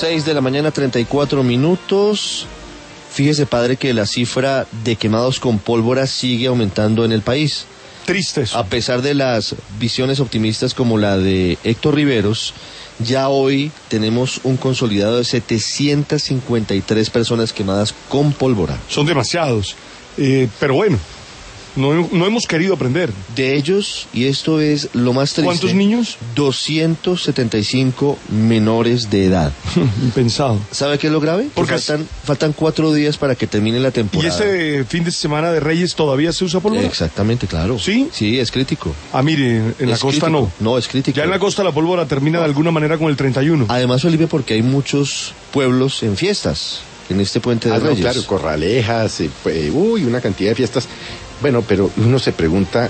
6 de la mañana, 34 minutos. Fíjese, padre, que la cifra de quemados con pólvora sigue aumentando en el país. Triste eso. A pesar de las visiones optimistas como la de Héctor Riveros, ya hoy tenemos un consolidado de 753 personas quemadas con pólvora. Son demasiados. Pero bueno, no hemos querido aprender. De ellos, y esto es lo más triste... ¿Cuántos niños? 275 menores de edad. Impensado. ¿Sabe qué es lo grave? Porque faltan 4 días para que termine la temporada. ¿Y este fin de semana de Reyes todavía se usa pólvora? Exactamente, claro. ¿Sí? Sí, es crítico. Ah, mire, en la costa crítico. no. No, es crítico. Ya en la costa la pólvora termina de alguna manera con el 31. Además, Felipe, porque hay muchos pueblos en fiestas en este puente de Reyes. Claro, Corralejas, una cantidad de fiestas. Bueno, pero uno se pregunta,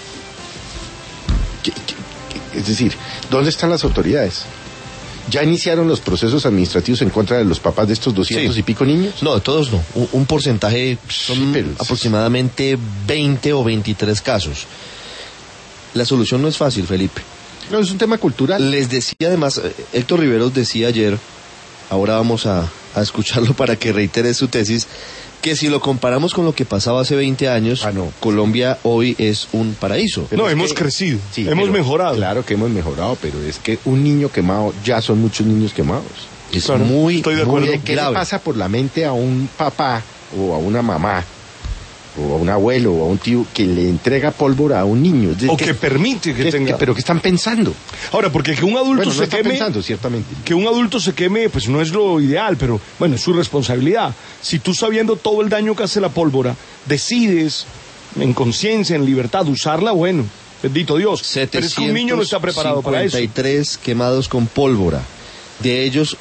es decir, ¿dónde están las autoridades? ¿Ya iniciaron los procesos administrativos en contra de los papás de estos 200 y pico niños? No, de todos no. Un porcentaje, son aproximadamente 20 o 23 casos. La solución no es fácil, Felipe. No, es un tema cultural. Les decía además, Héctor Riveros decía ayer, ahora vamos a escucharlo para que reitere su tesis, que si lo comparamos con lo que pasaba hace 20 años, Colombia hoy es un paraíso. Pero hemos crecido, sí, hemos mejorado. Claro que hemos mejorado, pero es que un niño quemado, ya son muchos niños quemados. Es muy grave. ¿Qué le pasa por la mente a un papá o a una mamá o a un abuelo o a un tío que le entrega pólvora a un niño? O que permite que tenga... Pero ¿qué están pensando? Ahora, porque que un adulto se queme... pensando, ciertamente. Que un adulto se queme, pues no es lo ideal, pero bueno, es su responsabilidad. Si tú, sabiendo todo el daño que hace la pólvora, decides en conciencia, en libertad, usarla, bueno, bendito Dios. Pero es que un niño no está preparado para eso. 753 quemados con pólvora. De ellos,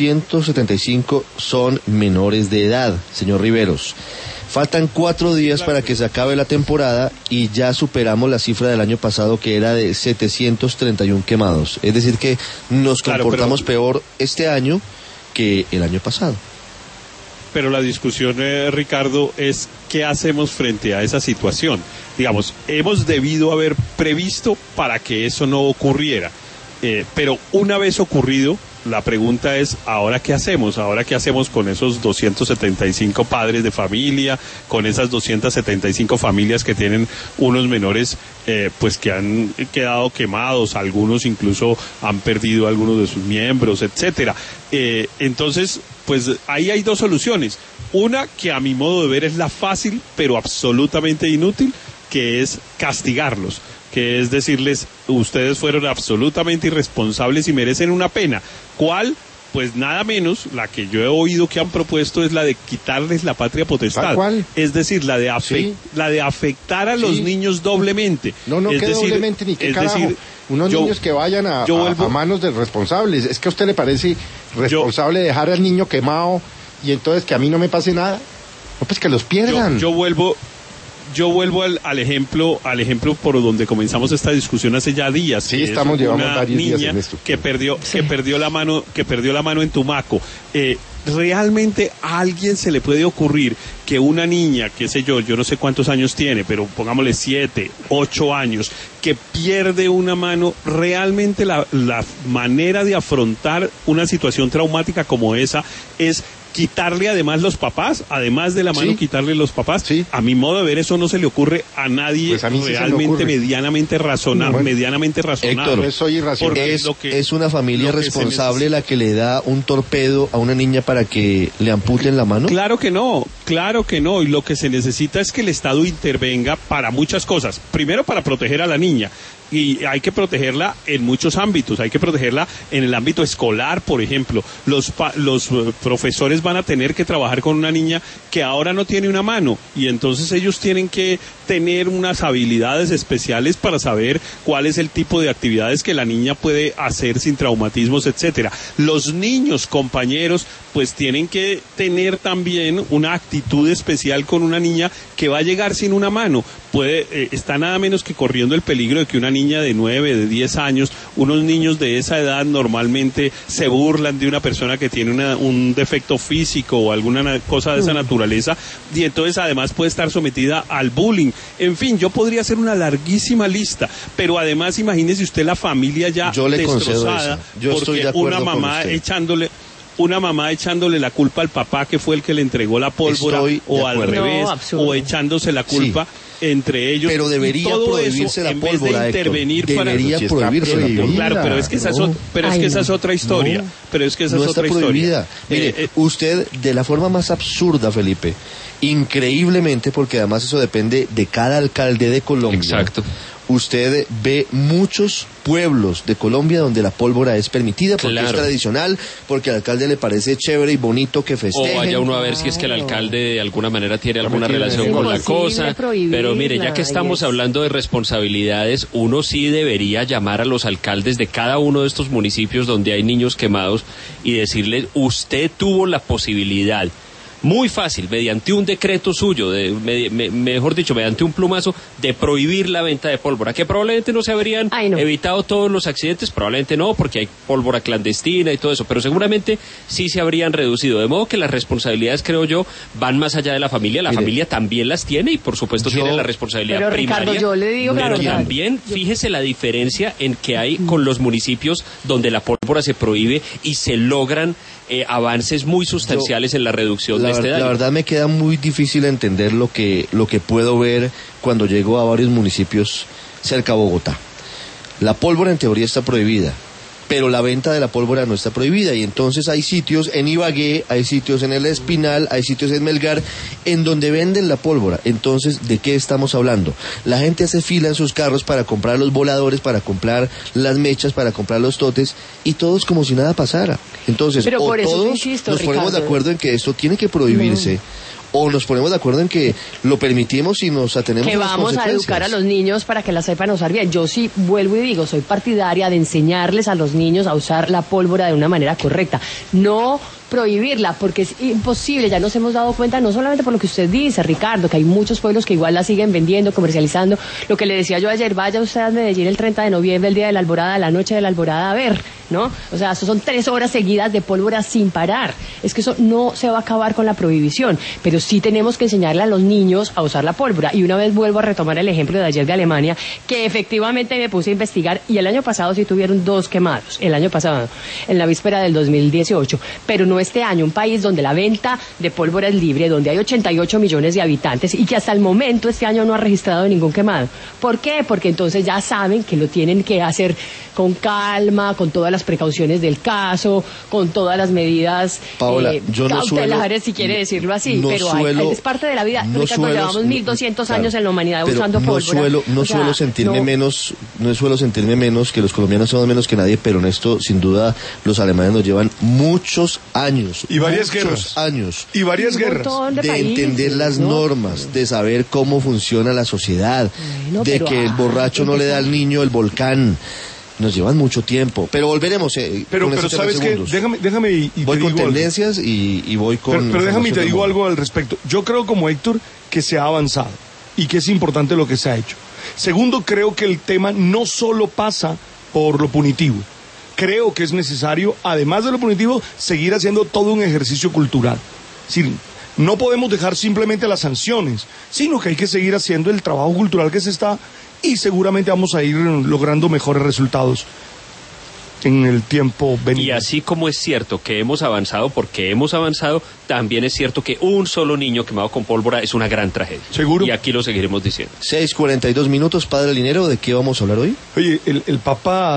275 son menores de edad, señor Riveros. Faltan 4 días para que se acabe la temporada y ya superamos la cifra del año pasado, que era de 731 quemados. Es decir que nos comportamos peor este año que el año pasado. Pero la discusión, Ricardo, es ¿qué hacemos frente a esa situación? Digamos, hemos debido haber previsto para que eso no ocurriera. Pero una vez ocurrido, la pregunta es, ¿ahora qué hacemos? ¿Ahora qué hacemos con esos 275 padres de familia, con esas 275 familias que tienen unos menores pues que han quedado quemados, algunos incluso han perdido algunos de sus miembros, etcétera? Entonces, pues ahí hay 2 soluciones. Una, que a mi modo de ver es la fácil, pero absolutamente inútil, que es castigarlos, que es decirles, ustedes fueron absolutamente irresponsables y merecen una pena. ¿Cuál? Pues nada menos, la que yo he oído que han propuesto es la de quitarles la patria potestad. ¿Cuál? Es decir, la de afectar a los niños doblemente. No, es que decir, doblemente ni qué es carajo. decir, unos niños que vayan a manos de responsables. ¿Es que a usted le parece responsable dejar al niño quemado y entonces que a mí no me pase nada? No, pues que los pierdan. Yo vuelvo al ejemplo por donde comenzamos esta discusión hace ya días. Sí, llevamos varios días en esto. Que perdió la mano en Tumaco. ¿Realmente a alguien se le puede ocurrir que una niña, qué sé yo no sé cuántos años tiene, pero pongámosle 7, 8 años, que pierde una mano, realmente la manera de afrontar una situación traumática como esa es quitarle además los papás, además de la mano quitarle los papás? Sí. A mi modo de ver, eso no se le ocurre a nadie pues a mí realmente medianamente razonable. Héctor, soy irracional. Es una familia responsable la que le da un torpedo a una niña para que le amputen la mano. Claro que no, y lo que se necesita es que el Estado intervenga para muchas cosas. Primero, para proteger a la niña. Y hay que protegerla en muchos ámbitos, hay que protegerla en el ámbito escolar, por ejemplo. Los profesores van a tener que trabajar con una niña que ahora no tiene una mano, y entonces ellos tienen que tener unas habilidades especiales para saber cuál es el tipo de actividades que la niña puede hacer sin traumatismos, etcétera. Los niños, compañeros, pues tienen que tener también una actitud especial con una niña que va a llegar sin una mano. Está nada menos que corriendo el peligro de que una niña de 9, de 10 años, unos niños de esa edad normalmente se burlan de una persona que tiene un defecto físico o alguna cosa de esa naturaleza, y entonces además puede estar sometida al bullying. En fin, yo podría hacer una larguísima lista, pero además imagínese usted la familia ya destrozada, yo estoy de acuerdo una mamá con usted. echándole... una mamá echándole la culpa al papá que fue el que le entregó la pólvora, o al revés, o echándose la culpa entre ellos. Pero debería prohibirse la pólvora, intervenir debería prohibirse la pólvora. Claro, pero es que esa es otra historia. Pero es que esa es otra historia. Mire, usted, de la forma más absurda, Felipe, increíblemente, porque además eso depende de cada alcalde de Colombia. Exacto. Usted ve muchos pueblos de Colombia donde la pólvora es permitida porque es tradicional, porque al alcalde le parece chévere y bonito que festejen. O vaya uno a ver si es que el alcalde de alguna manera tiene alguna relación con la cosa. Pero mire, ya que estamos hablando de responsabilidades, uno sí debería llamar a los alcaldes de cada uno de estos municipios donde hay niños quemados y decirles, usted tuvo la posibilidad, muy fácil, mediante un decreto suyo, mejor dicho, mediante un plumazo, de prohibir la venta de pólvora, que probablemente no se habrían evitado todos los accidentes, probablemente no, porque hay pólvora clandestina y todo eso, pero seguramente sí se habrían reducido, de modo que las responsabilidades, creo yo, van más allá de la familia. La familia también las tiene y por supuesto tiene la responsabilidad primaria, Ricardo, yo le digo pero también fíjese la diferencia en que hay con los municipios donde la pólvora se prohíbe y se logran avances muy sustanciales en la reducción de este daño. La verdad me queda muy difícil entender lo que puedo ver cuando llego a varios municipios cerca a Bogotá. La pólvora en teoría está prohibida, pero la venta de la pólvora no está prohibida, y entonces hay sitios en Ibagué, hay sitios en El Espinal, hay sitios en Melgar en donde venden la pólvora. Entonces, ¿de qué estamos hablando? La gente hace fila en sus carros para comprar los voladores, para comprar las mechas, para comprar los totes, y todos como si nada pasara. Entonces, pero o todos nos ponemos de acuerdo en que esto tiene que prohibirse, o nos ponemos de acuerdo en que lo permitimos y nos atenemos a las consecuencias. Que vamos a educar a los niños para que la sepan usar bien. Yo sí vuelvo y digo, soy partidaria de enseñarles a los niños a usar la pólvora de una manera correcta. No prohibirla, porque es imposible, ya nos hemos dado cuenta, no solamente por lo que usted dice, Ricardo, que hay muchos pueblos que igual la siguen vendiendo, comercializando. Lo que le decía yo ayer, vaya usted a Medellín el 30 de noviembre, el día de la Alborada, la noche de la Alborada, a ver, ¿no? O sea, eso son 3 horas seguidas de pólvora sin parar. Es que eso no se va a acabar con la prohibición, pero sí tenemos que enseñarle a los niños a usar la pólvora. Y una vez vuelvo a retomar el ejemplo de ayer de Alemania, que efectivamente me puse a investigar, y el año pasado sí tuvieron 2 quemados, el año pasado, en la víspera del 2018, pero no este año, un país donde la venta de pólvora es libre, donde hay 88 millones de habitantes y que hasta el momento este año no ha registrado ningún quemado. ¿Por qué? Porque entonces ya saben que lo tienen que hacer con calma, con todas las precauciones del caso, con todas las medidas Paola, cautelares, si quiere decirlo así, pero es parte de la vida. Ricardo, llevamos 1200 años en la humanidad usando pólvora. No suelo sentirme menos que los colombianos somos menos que nadie, pero en esto sin duda los alemanes nos llevan muchos años. Y varias guerras. De entender las normas, de saber cómo funciona la sociedad, de que el borracho no le da al niño el volcán. Nos llevan mucho tiempo, pero volveremos. Pero ¿sabes qué? Déjame y voy con tendencias y voy con... Pero déjame y te digo algo al respecto. Yo creo, como Héctor, que se ha avanzado y que es importante lo que se ha hecho. Segundo, creo que el tema no solo pasa por lo punitivo. Creo que es necesario, además de lo punitivo, seguir haciendo todo un ejercicio cultural. Es decir, no podemos dejar simplemente las sanciones, sino que hay que seguir haciendo el trabajo cultural que se está, y seguramente vamos a ir logrando mejores resultados en el tiempo venidero. Y así como es cierto que hemos avanzado, porque hemos avanzado, también es cierto que un solo niño quemado con pólvora es una gran tragedia. ¿Seguro? Y aquí lo seguiremos diciendo. 6:42, Padre Linero, ¿de qué vamos a hablar hoy? Oye, el Papa